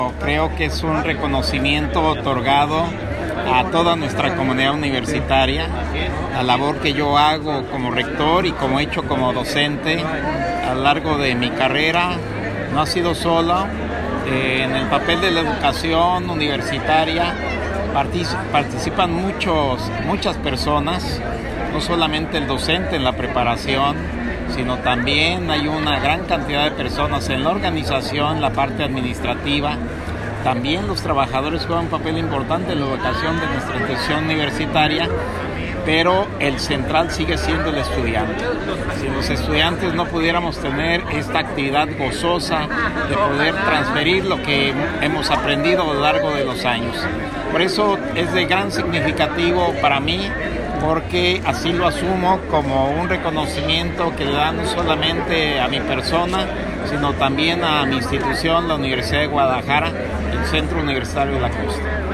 Creo que es un reconocimiento otorgado a toda nuestra comunidad universitaria, la labor que yo hago como rector y como he hecho como docente a lo largo de mi carrera. No ha sido solo. En el papel de la educación universitaria participan muchas personas, no solamente el docente en la preparación, sino también hay una gran cantidad de personas en la organización, la parte administrativa. También los trabajadores juegan un papel importante en la educación de nuestra institución universitaria, pero el central sigue siendo el estudiante. Si los estudiantes no pudiéramos tener esta actividad gozosa de poder transferir lo que hemos aprendido a lo largo de los años. Por eso es de gran significativo para mí, porque así lo asumo como un reconocimiento que le da no solamente a mi persona, sino también a mi institución, la Universidad de Guadalajara, el Centro Universitario de la Costa.